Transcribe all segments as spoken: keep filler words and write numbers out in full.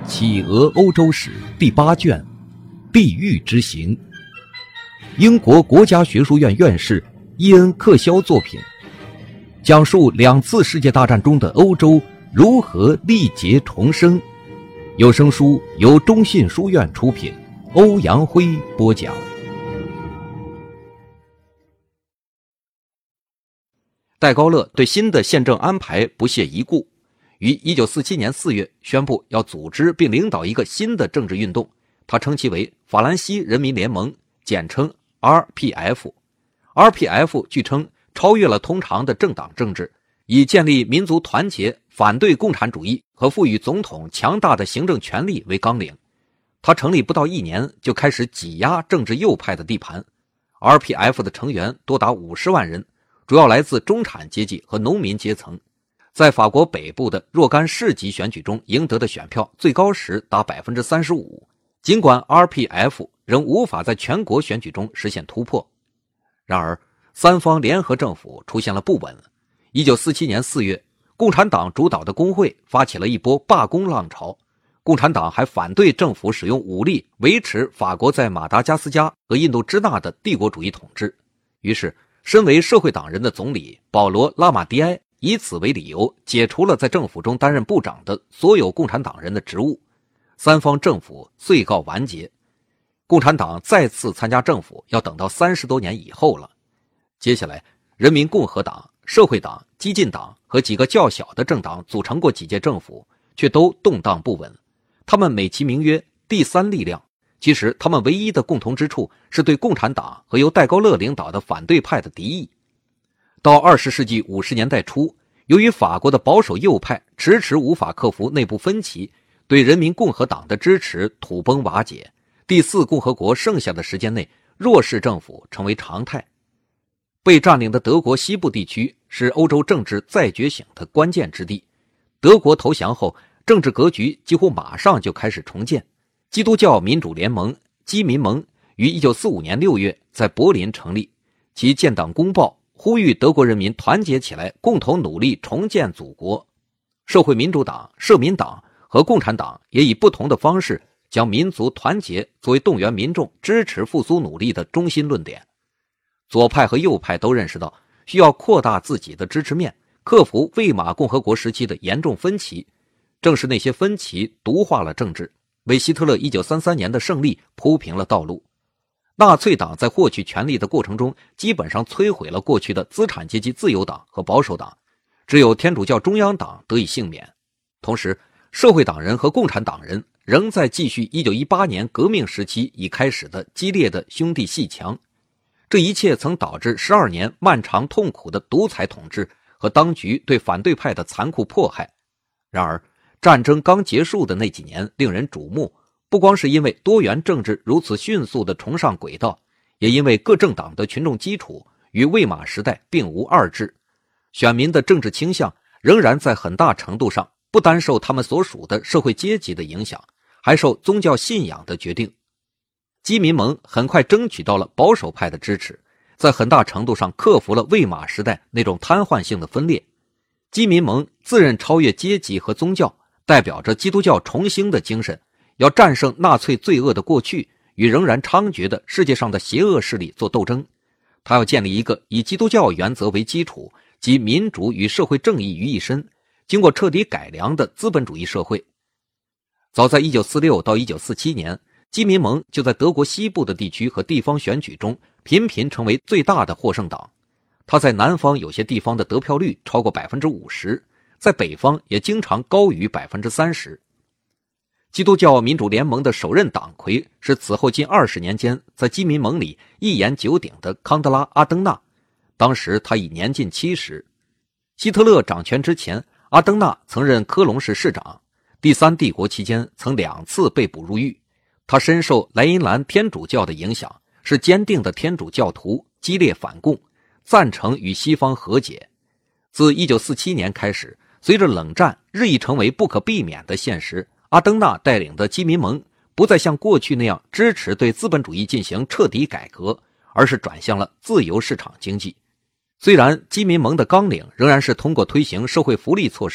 企鹅欧洲史第八卷，地狱之行。英国国家学术院院士伊恩·克肖作品，讲述两次世界大战中的欧洲如何历劫重生。有声书由中信书院出品，欧阳辉播讲。戴高乐对新的宪政安排不屑一顾，于一九四七年四月宣布要组织并领导一个新的政治运动，他称其为法兰西人民联盟，简称 R P F。R P F 据称超越了通常的政党政治，以建立民族团结、反对共产主义和赋予总统强大的行政权力为纲领。他成立不到一年就开始挤压政治右派的地盘。R P F 的成员多达五十万人，主要来自中产阶级和农民阶层。在法国北部的若干市级选举中赢得的选票最高时达 百分之三十五， 尽管 R P F 仍无法在全国选举中实现突破。然而三方联合政府出现了不稳。一九四七年四月，共产党主导的工会发起了一波罢工浪潮，共产党还反对政府使用武力维持法国在马达加斯加和印度支那的帝国主义统治。于是身为社会党人的总理保罗·拉马蒂埃以此为理由解除了在政府中担任部长的所有共产党人的职务，三方政府遂告完结。共产党再次参加政府要等到三十多年以后了。接下来人民共和党、社会党、激进党和几个较小的政党组成过几届政府，却都动荡不稳。他们美其名曰第三力量，其实他们唯一的共同之处是对共产党和由戴高乐领导的反对派的敌意。到二十世纪五十年代初，由于法国的保守右派迟迟无法克服内部分歧，对人民共和党的支持土崩瓦解。第四共和国剩下的时间内，弱势政府成为常态。被占领的德国西部地区是欧洲政治再觉醒的关键之地。德国投降后，政治格局几乎马上就开始重建。基督教民主联盟基民盟于一九四五年六月在柏林成立，其建党公报呼吁德国人民团结起来，共同努力重建祖国。社会民主党、社民党和共产党也以不同的方式将民族团结作为动员民众支持复苏努力的中心论点。左派和右派都认识到需要扩大自己的支持面，克服魏玛共和国时期的严重分歧。正是那些分歧毒化了政治，为希特勒一九三三年的胜利铺平了道路。纳粹党在获取权力的过程中基本上摧毁了过去的资产阶级自由党和保守党，只有天主教中央党得以幸免。同时社会党人和共产党人仍在继续一九一八年革命时期已开始的激烈的兄弟阋墙。这一切曾导致十二年漫长痛苦的独裁统治和当局对反对派的残酷迫害。然而战争刚结束的那几年令人瞩目，不光是因为多元政治如此迅速地重上轨道，也因为各政党的群众基础与魏玛时代并无二致。选民的政治倾向仍然在很大程度上不单受他们所属的社会阶级的影响，还受宗教信仰的决定。基民盟很快争取到了保守派的支持，在很大程度上克服了魏玛时代那种瘫痪性的分裂。基民盟自认超越阶级和宗教，代表着基督教重兴的精神，要战胜纳粹罪恶的过去，与仍然猖獗的世界上的邪恶势力做斗争。他要建立一个以基督教原则为基础，集民主与社会正义于一身，经过彻底改良的资本主义社会。早在一九四六到一九四七年，基民盟就在德国西部的地区和地方选举中频频成为最大的获胜党。他在南方有些地方的得票率超过 百分之五十， 在北方也经常高于 百分之三十。基督教民主联盟的首任党魁是此后近二十年间在基民盟里一言九鼎的康德拉·阿登纳，当时他已年近七十。希特勒掌权之前，阿登纳曾任科隆市市长，第三帝国期间曾两次被捕入狱。他深受莱茵兰天主教的影响，是坚定的天主教徒，激烈反共，赞成与西方和解。自一九四七年开始，随着冷战日益成为不可避免的现实，阿登纳带领的基民盟不再像过去那样支持对资本主义进行彻底改革，而是转向了自由市场经济。虽然基民盟的纲领仍然是通过推行社会福利措施来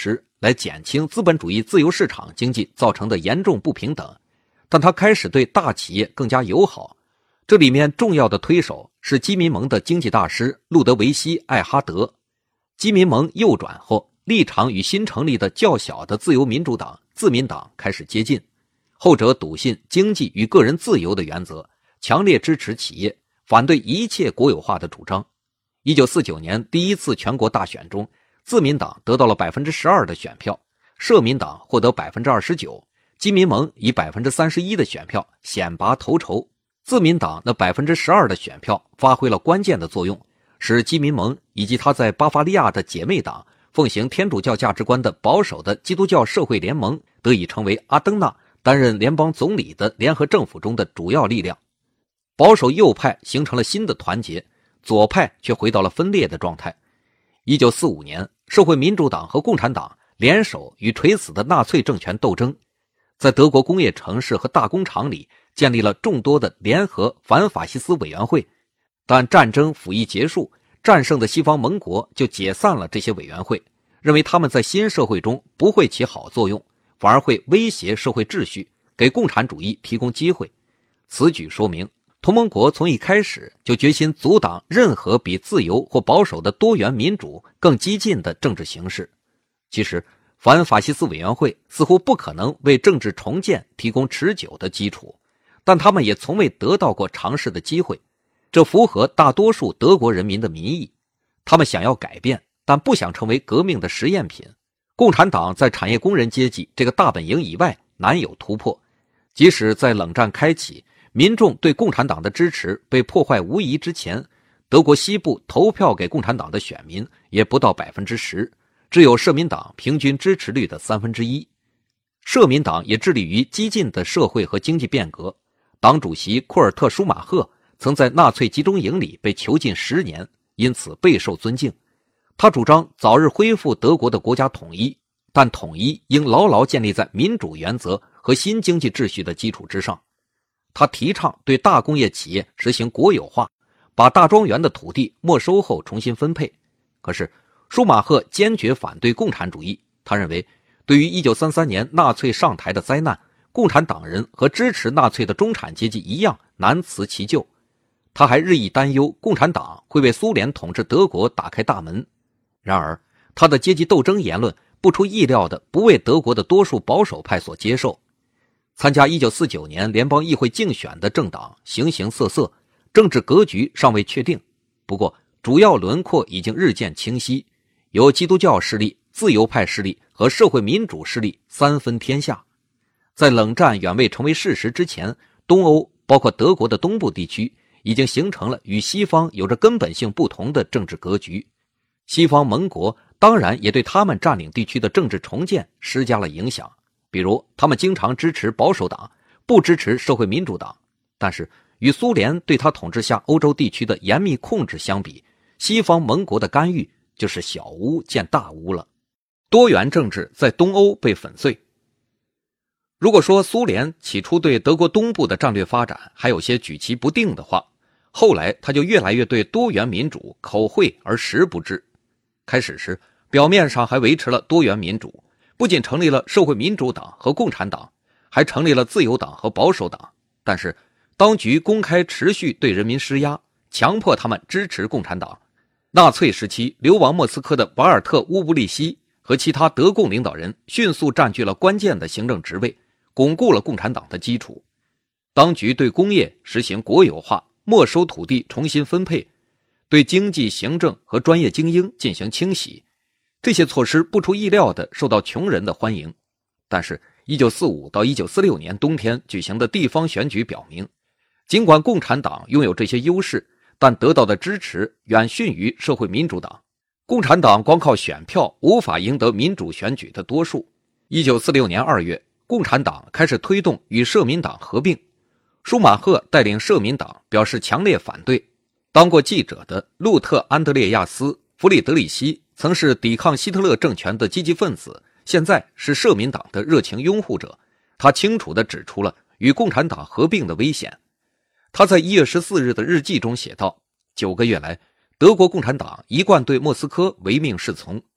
来减轻资本主义自由市场经济造成的严重不平等，但他开始对大企业更加友好。这里面重要的推手是基民盟的经济大师路德维希·艾哈德。基民盟右转后，立场与新成立的较小的自由民主党自民党开始接近，后者笃信经济与个人自由的原则，强烈支持企业，反对一切国有化的主张。一九四九年第一次全国大选中，自民党得到了 百分之十二 的选票，社民党获得 百分之二十九， 基民盟以 百分之三十一 的选票险拔头筹。自民党那 百分之十二 的选票发挥了关键的作用，使基民盟以及他在巴伐利亚的姐妹党奉行天主教价值观的保守的基督教社会联盟得以成为阿登纳担任联邦总理的联合政府中的主要力量。保守右派形成了新的团结，左派却回到了分裂的状态。一九四五年，社会民主党和共产党联手与垂死的纳粹政权斗争，在德国工业城市和大工厂里建立了众多的联合反法西斯委员会，但战争甫一结束，战胜的西方盟国就解散了这些委员会，认为他们在新社会中不会起好作用，反而会威胁社会秩序，给共产主义提供机会。此举说明同盟国从一开始就决心阻挡任何比自由或保守的多元民主更激进的政治形式。其实反法西斯委员会似乎不可能为政治重建提供持久的基础，但他们也从未得到过尝试的机会，这符合大多数德国人民的民意。他们想要改变，但不想成为革命的实验品。共产党在产业工人阶级这个大本营以外难有突破，即使在冷战开启，民众对共产党的支持被破坏无疑之前，德国西部投票给共产党的选民也不到 百分之十， 只有社民党平均支持率的三分之一。社民党也致力于激进的社会和经济变革，党主席库尔特·舒马赫曾在纳粹集中营里被囚禁十年，因此备受尊敬。他主张早日恢复德国的国家统一，但统一应牢牢建立在民主原则和新经济秩序的基础之上。他提倡对大工业企业实行国有化，把大庄园的土地没收后重新分配。可是舒马赫坚决反对共产主义，他认为对于一九三三年纳粹上台的灾难，共产党人和支持纳粹的中产阶级一样难辞其咎。他还日益担忧共产党会为苏联统治德国打开大门。然而他的阶级斗争言论不出意料的不为德国的多数保守派所接受。参加一九四九年联邦议会竞选的政党形形色色，政治格局尚未确定，不过主要轮廓已经日渐清晰，由基督教势力、自由派势力和社会民主势力三分天下。在冷战远未成为事实之前，东欧包括德国的东部地区已经形成了与西方有着根本性不同的政治格局。西方盟国当然也对他们占领地区的政治重建施加了影响，比如他们经常支持保守党，不支持社会民主党。但是与苏联对他统治下欧洲地区的严密控制相比，西方盟国的干预就是小巫见大巫了。多元政治在东欧被粉碎。如果说苏联起初对德国东部的战略发展还有些举棋不定的话，后来他就越来越对多元民主口惠而实不至。开始时表面上还维持了多元民主，不仅成立了社会民主党和共产党，还成立了自由党和保守党。但是当局公开持续对人民施压，强迫他们支持共产党。纳粹时期流亡莫斯科的瓦尔特·乌布利希和其他德共领导人迅速占据了关键的行政职位，巩固了共产党的基础。当局对工业实行国有化，没收土地重新分配，对经济行政和专业精英进行清洗。这些措施不出意料地受到穷人的欢迎。但是一九四五到一九四六年冬天举行的地方选举表明，尽管共产党拥有这些优势，但得到的支持远逊于社会民主党。共产党光靠选票无法赢得民主选举的多数。一九四六年二月，共产党开始推动与社民党合并。舒马赫带领社民党表示强烈反对。当过记者的路特·安德烈亚斯·弗里德里希曾是抵抗希特勒政权的积极分子，现在是社民党的热情拥护者。他清楚地指出了与共产党合并的危险。他在一月十四日的日记中写道，九个月来，德国共产党一贯对莫斯科唯命是从。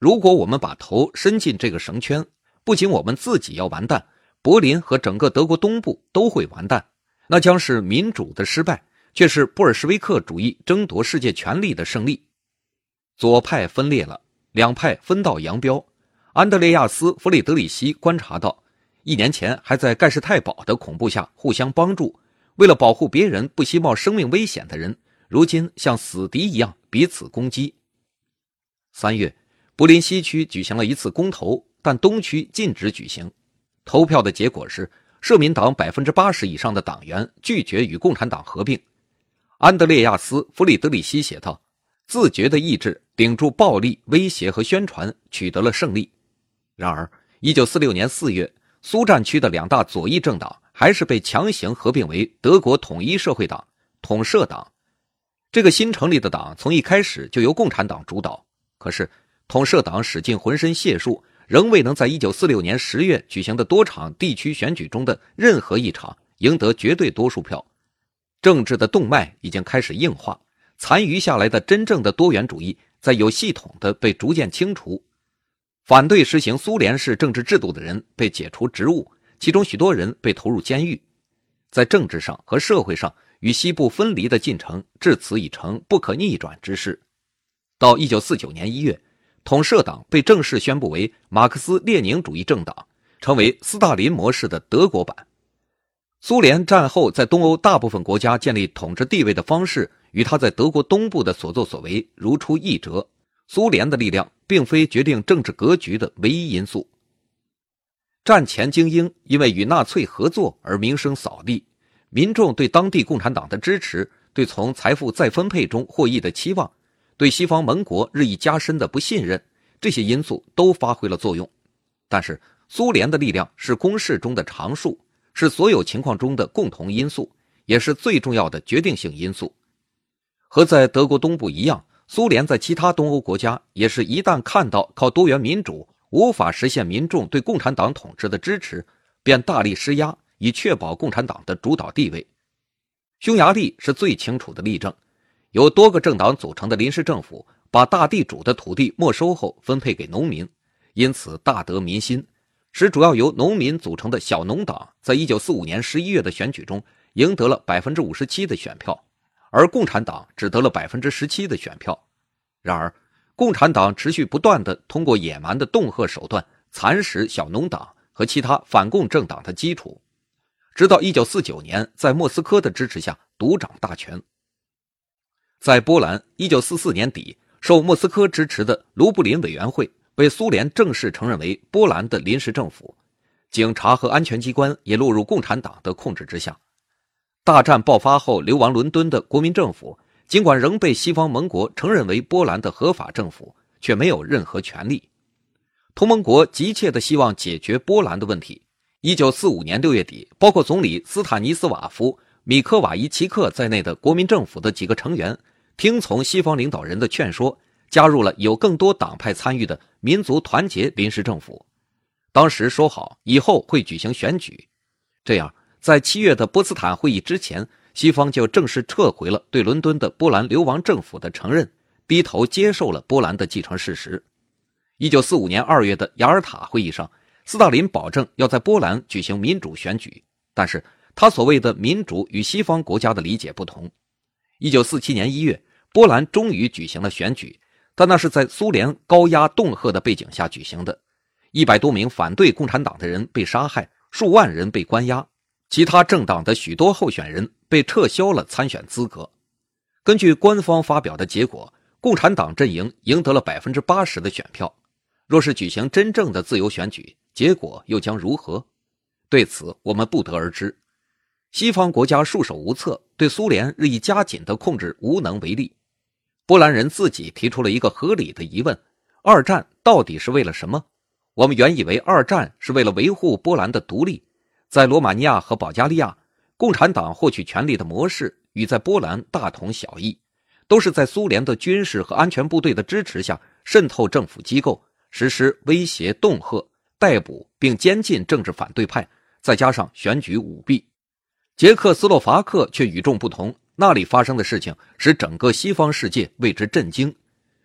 如果我们把头伸进这个绳圈，不仅我们自己要完蛋，柏林和整个德国东部都会完蛋，那将是民主的失败，却是布尔什维克主义争夺世界权力的胜利。左派分裂了，两派分道扬镳。安德烈亚斯·弗里德里希观察到，一年前还在盖世太保的恐怖下互相帮助，为了保护别人不惜冒生命危险的人，如今像死敌一样彼此攻击。三月，柏林西区举行了一次公投，但东区禁止举行。投票的结果是，社民党 百分之八十 以上的党员拒绝与共产党合并。安德烈亚斯·弗里德里希写道，自觉的意志顶住暴力、威胁和宣传，取得了胜利。然而一九四六年四月，苏战区的两大左翼政党还是被强行合并为德国统一社会党、统社党。这个新成立的党从一开始就由共产党主导，可是统社党使尽浑身解数，仍未能在一九四六年十月举行的多场地区选举中的任何一场赢得绝对多数票。政治的动脉已经开始硬化，残余下来的真正的多元主义在有系统的被逐渐清除。反对实行苏联式政治制度的人被解除职务，其中许多人被投入监狱。在政治上和社会上与西部分离的进程至此已成不可逆转之势。到一九四九年一月，统社党被正式宣布为马克思列宁主义政党，成为斯大林模式的德国版。苏联战后在东欧大部分国家建立统治地位的方式，与他在德国东部的所作所为如出一辙。苏联的力量并非决定政治格局的唯一因素。战前精英因为与纳粹合作而名声扫地，民众对当地共产党的支持，对从财富再分配中获益的期望，对西方盟国日益加深的不信任，这些因素都发挥了作用。但是苏联的力量是公式中的常数，是所有情况中的共同因素，也是最重要的决定性因素。和在德国东部一样，苏联在其他东欧国家也是一旦看到靠多元民主无法实现民众对共产党统治的支持，便大力施压，以确保共产党的主导地位。匈牙利是最清楚的例证，由多个政党组成的临时政府把大地主的土地没收后分配给农民，因此大得民心，使主要由农民组成的小农党在一九四五年十一月的选举中赢得了 百分之五十七 的选票，而共产党只得了 百分之十七 的选票。然而共产党持续不断地通过野蛮的恫吓手段蚕食小农党和其他反共政党的基础，直到一九四九年在莫斯科的支持下独掌大权。在波兰一九四四年底，受莫斯科支持的卢布林委员会被苏联正式承认为波兰的临时政府，警察和安全机关也落入共产党的控制之下。大战爆发后流亡伦敦的国民政府，尽管仍被西方盟国承认为波兰的合法政府，却没有任何权利。同盟国急切地希望解决波兰的问题。一九四五年六月底，包括总理斯坦尼斯瓦夫、米科瓦伊奇克在内的国民政府的几个成员，听从西方领导人的劝说，加入了有更多党派参与的民族团结临时政府。当时说好以后会举行选举，这样在七月的波茨坦会议之前，西方就正式撤回了对伦敦的波兰流亡政府的承认，低头接受了波兰的继承事实。一九四五年二月的雅尔塔会议上，斯大林保证要在波兰举行民主选举，但是他所谓的民主与西方国家的理解不同。一九四七年一月，波兰终于举行了选举，但那是在苏联高压恫吓的背景下举行的。一百多名反对共产党的人被杀害，数万人被关押，其他政党的许多候选人被撤销了参选资格。根据官方发表的结果，共产党阵营赢得了 百分之八十 的选票。若是举行真正的自由选举，结果又将如何？对此我们不得而知。西方国家束手无策，对苏联日益加紧的控制无能为力。波兰人自己提出了一个合理的疑问：二战到底是为了什么？我们原以为二战是为了维护波兰的独立。在罗马尼亚和保加利亚，共产党获取权力的模式与在波兰大同小异，都是在苏联的军事和安全部队的支持下渗透政府机构，实施威胁、恫吓、逮捕并监禁政治反对派，再加上选举舞弊。捷克斯洛伐克却与众不同，那里发生的事情使整个西方世界为之震惊。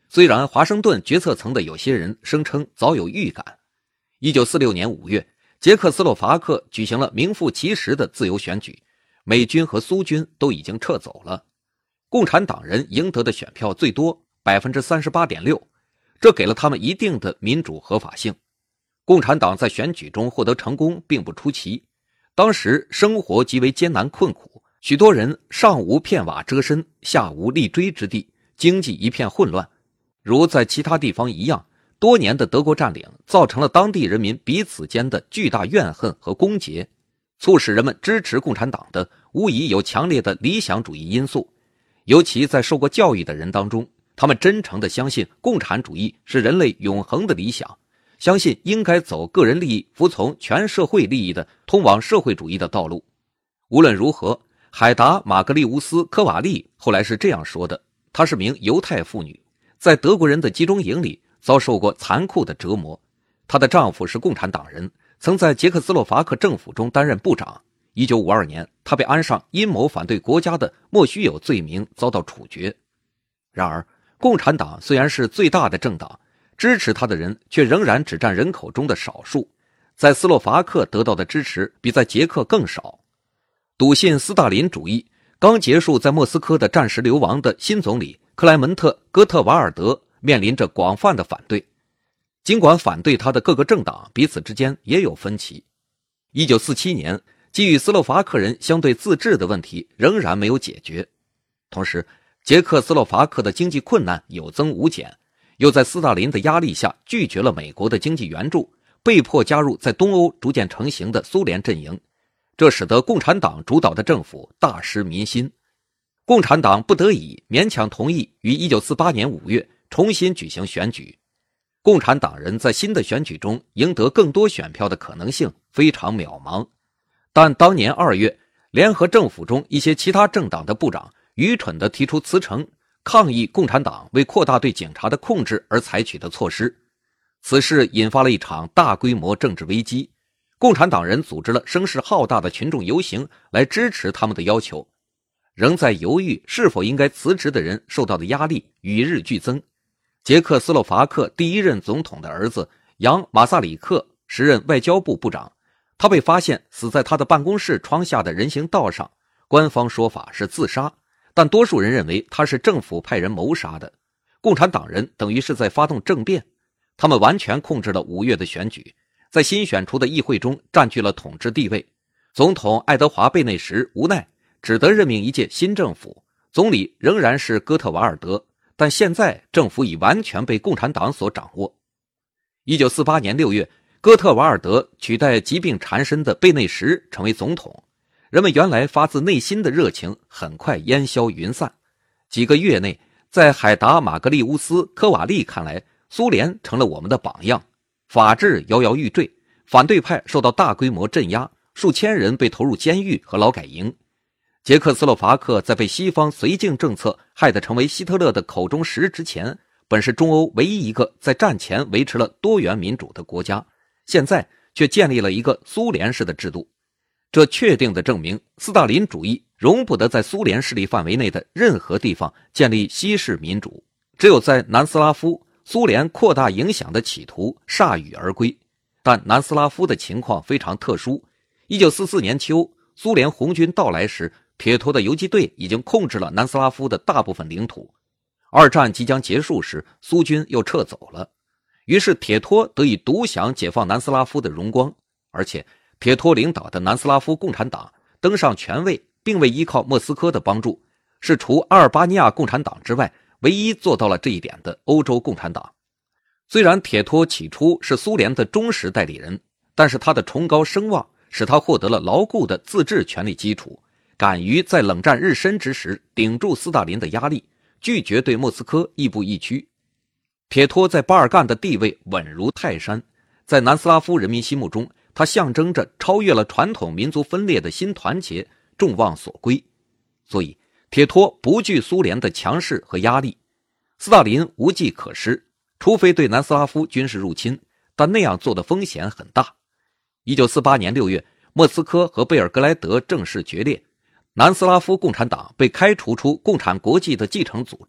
虽然华盛顿决策层的有些人声称早有预感。一九四六年五月，捷克斯洛伐克举行了名副其实的自由选举，美军和苏军都已经撤走了。共产党人赢得的选票最多 百分之三十八点六， 这给了他们一定的民主合法性。共产党在选举中获得成功并不出奇，当时生活极为艰难困苦，许多人上无片瓦遮身，下无立锥之地，经济一片混乱。如在其他地方一样，多年的德国占领造成了当地人民彼此间的巨大怨恨和攻讦，促使人们支持共产党的无疑有强烈的理想主义因素。尤其在受过教育的人当中，他们真诚地相信共产主义是人类永恒的理想，相信应该走个人利益服从全社会利益的通往社会主义的道路。无论如何，海达·玛格丽乌斯·科瓦利后来是这样说的，她是名犹太妇女，在德国人的集中营里遭受过残酷的折磨。她的丈夫是共产党人，曾在捷克斯洛伐克政府中担任部长。一九五二年，他被安上阴谋反对国家的莫须有罪名，遭到处决。然而，共产党虽然是最大的政党，支持他的人却仍然只占人口中的少数，在斯洛伐克得到的支持比在捷克更少。笃信斯大林主义，刚结束在莫斯科的战时流亡的新总理克莱门特·哥特瓦尔德面临着广泛的反对。尽管反对他的各个政党彼此之间也有分歧。一九四七年，基于斯洛伐克人相对自治的问题仍然没有解决。同时，捷克斯洛伐克的经济困难有增无减，又在斯大林的压力下拒绝了美国的经济援助，被迫加入在东欧逐渐成型的苏联阵营，这使得共产党主导的政府大失民心。共产党不得已勉强同意于一九四八年五月重新举行选举。共产党人在新的选举中赢得更多选票的可能性非常渺茫。但当年二月，联合政府中一些其他政党的部长愚蠢地提出辞呈，抗议共产党为扩大对警察的控制而采取的措施。此事引发了一场大规模政治危机，共产党人组织了声势浩大的群众游行来支持他们的要求。仍在犹豫是否应该辞职的人受到的压力与日俱增。捷克斯洛伐克第一任总统的儿子扬·马萨里克时任外交部部长，他被发现死在他的办公室窗下的人行道上，官方说法是自杀，但多数人认为他是政府派人谋杀的。共产党人等于是在发动政变，他们完全控制了五月的选举，在新选出的议会中占据了统治地位。总统爱德华·贝内什无奈只得任命一届新政府，总理仍然是哥特瓦尔德，但现在政府已完全被共产党所掌握。一九四八年六月，哥特瓦尔德取代疾病缠身的贝内什成为总统，人们原来发自内心的热情很快烟消云散。几个月内，在海达·玛格丽乌斯·科瓦利看来，苏联成了我们的榜样，法治摇摇欲坠，反对派受到大规模镇压，数千人被投入监狱和劳改营。捷克斯洛伐克在被西方绥靖政策害得成为希特勒的口中食之前，本是中欧唯一一个在战前维持了多元民主的国家，现在却建立了一个苏联式的制度。这确定地证明斯大林主义容不得在苏联势力范围内的任何地方建立西式民主，只有在南斯拉夫，苏联扩大影响的企图铩羽而归。但南斯拉夫的情况非常特殊，一九四四年秋，苏联红军到来时，铁托的游击队已经控制了南斯拉夫的大部分领土。二战即将结束时，苏军又撤走了，于是铁托得以独享解放南斯拉夫的荣光。而且铁托领导的南斯拉夫共产党登上权位，并未依靠莫斯科的帮助，是除阿尔巴尼亚共产党之外唯一做到了这一点的欧洲共产党。虽然铁托起初是苏联的忠实代理人，但是他的崇高声望使他获得了牢固的自治权力基础，敢于在冷战日深之时顶住斯大林的压力，拒绝对莫斯科亦步亦趋。铁托在巴尔干的地位稳如泰山，在南斯拉夫人民心目中，他象征着超越了传统民族分裂的新团结，众望所归。所以铁托不惧苏联的强势和压力，斯大林无计可施，除非对南斯拉夫军事入侵，但那样做的风险很大。一九四八年六月，莫斯科和贝尔格莱德正式决裂，南斯拉夫共产党被开除出共产国际的继承组织，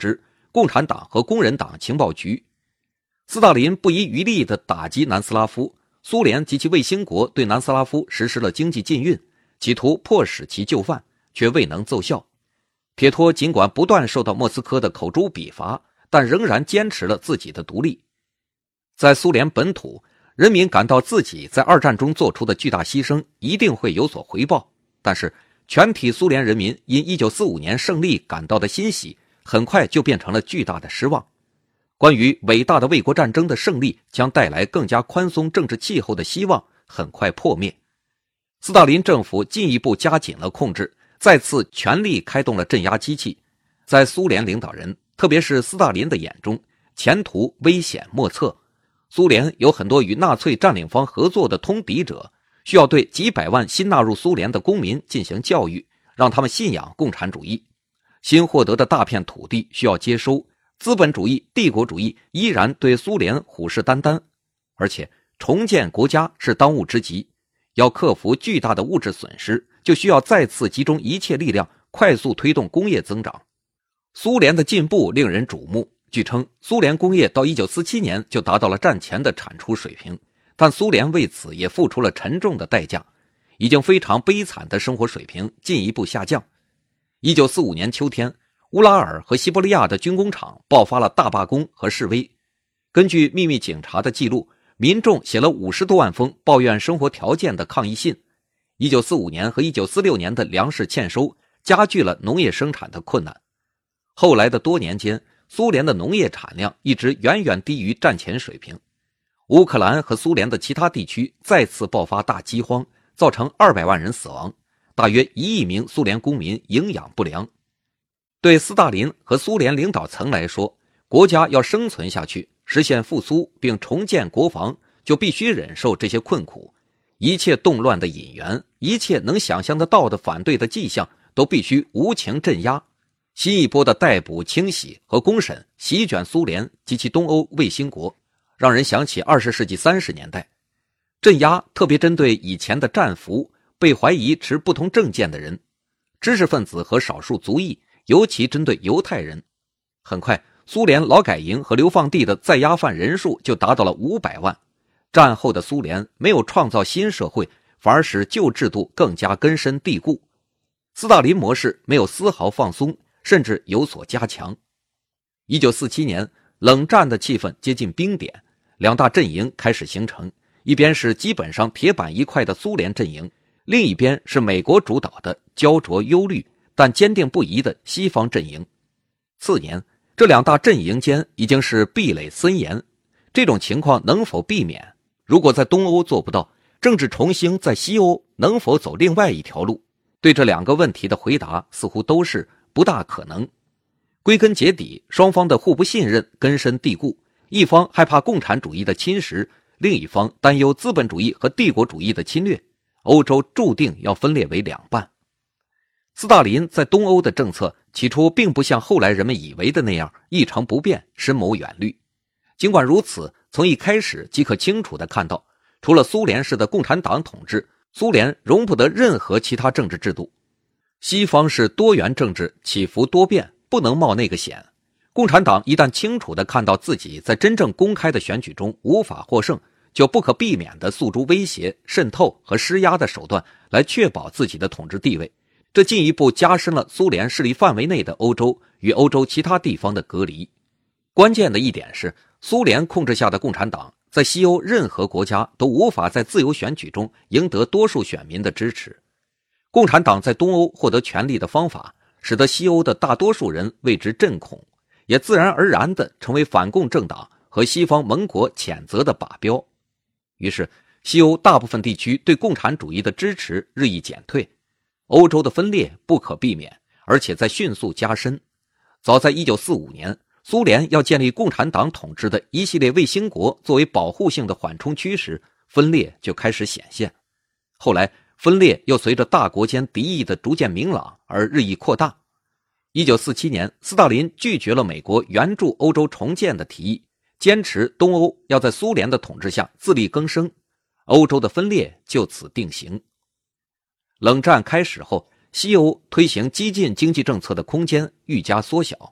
共产党和工人党情报局。斯大林不遗余力地打击南斯拉夫，苏联及其卫星国对南斯拉夫实施了经济禁运，企图迫使其就范，却未能奏效。铁托尽管不断受到莫斯科的口诛笔伐，但仍然坚持了自己的独立。在苏联本土，人民感到自己在二战中做出的巨大牺牲一定会有所回报，但是全体苏联人民因一九四五年胜利感到的欣喜，很快就变成了巨大的失望。关于伟大的卫国战争的胜利将带来更加宽松政治气候的希望很快破灭。斯大林政府进一步加紧了控制，再次全力开动了镇压机器。在苏联领导人，特别是斯大林的眼中，前途危险莫测。苏联有很多与纳粹占领方合作的通敌者，需要对几百万新纳入苏联的公民进行教育，让他们信仰共产主义。新获得的大片土地需要接收，资本主义、帝国主义依然对苏联虎视眈眈，而且重建国家是当务之急。要克服巨大的物质损失，就需要再次集中一切力量，快速推动工业增长。苏联的进步令人瞩目，据称苏联工业到一九四七年就达到了战前的产出水平，但苏联为此也付出了沉重的代价，已经非常悲惨的生活水平进一步下降。一九四五年秋天，乌拉尔和西伯利亚的军工厂爆发了大罢工和示威。根据秘密警察的记录，民众写了五十多万封抱怨生活条件的抗议信。一九四五年和一九四六年的粮食欠收加剧了农业生产的困难。后来的多年间，苏联的农业产量一直远远低于战前水平。乌克兰和苏联的其他地区再次爆发大饥荒，造成二百万人死亡，大约一亿名苏联公民营养不良。对斯大林和苏联领导层来说，国家要生存下去，实现复苏并重建国防，就必须忍受这些困苦。一切动乱的引源，一切能想象得到的反对的迹象，都必须无情镇压。新一波的逮捕、清洗和公审席卷苏联及其东欧卫星国，让人想起二十世纪三十年代。镇压特别针对以前的战俘、被怀疑持不同政见的人、知识分子和少数族裔，尤其针对犹太人。很快，苏联劳改营和流放地的在押犯人数就达到了五百万。战后的苏联没有创造新社会，反而使旧制度更加根深蒂固。斯大林模式没有丝毫放松，甚至有所加强。一九四七年，冷战的气氛接近冰点，两大阵营开始形成，一边是基本上铁板一块的苏联阵营，另一边是美国主导的焦灼忧虑但坚定不移的西方阵营。次年，这两大阵营间已经是壁垒森严，这种情况能否避免？如果在东欧做不到，政治重兴在西欧能否走另外一条路？对这两个问题的回答似乎都是不大可能。归根结底，双方的互不信任根深蒂固，一方害怕共产主义的侵蚀，另一方担忧资本主义和帝国主义的侵略，欧洲注定要分裂为两半。斯大林在东欧的政策起初并不像后来人们以为的那样一成不变，深谋远虑。尽管如此，从一开始即可清楚地看到，除了苏联式的共产党统治，苏联容不得任何其他政治制度。西方是多元政治，起伏多变，不能冒那个险。共产党一旦清楚地看到自己在真正公开的选举中无法获胜，就不可避免地诉诸威胁、渗透和施压的手段来确保自己的统治地位。这进一步加深了苏联势力范围内的欧洲与欧洲其他地方的隔离。关键的一点是，苏联控制下的共产党在西欧任何国家都无法在自由选举中赢得多数选民的支持。共产党在东欧获得权力的方法，使得西欧的大多数人为之震恐，也自然而然地成为反共政党和西方盟国谴责的靶标。于是，西欧大部分地区对共产主义的支持日益减退，欧洲的分裂不可避免，而且在迅速加深。早在一九四五年，苏联要建立共产党统治的一系列卫星国作为保护性的缓冲区时，分裂就开始显现。后来，分裂又随着大国间敌意的逐渐明朗而日益扩大。一九四七年，斯大林拒绝了美国援助欧洲重建的提议，坚持东欧要在苏联的统治下自力更生，欧洲的分裂就此定型。冷战开始后，西欧推行激进经济政策的空间愈加缩小，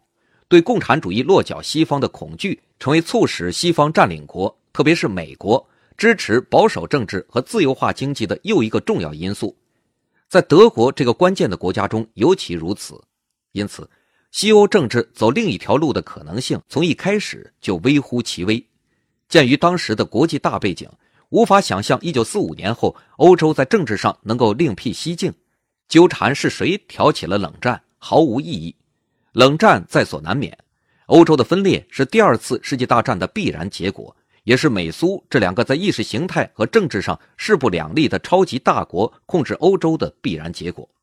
对共产主义落脚西方的恐惧成为促使西方占领国，特别是美国支持保守政治和自由化经济的又一个重要因素。在德国这个关键的国家中尤其如此，因此西欧政治走另一条路的可能性从一开始就微乎其微。鉴于当时的国际大背景，无法想象一九四五年后欧洲在政治上能够另辟蹊径，纠缠是谁挑起了冷战毫无意义。冷战在所难免，欧洲的分裂是第二次世界大战的必然结果，也是美苏这两个在意识形态和政治上势不两立的超级大国控制欧洲的必然结果。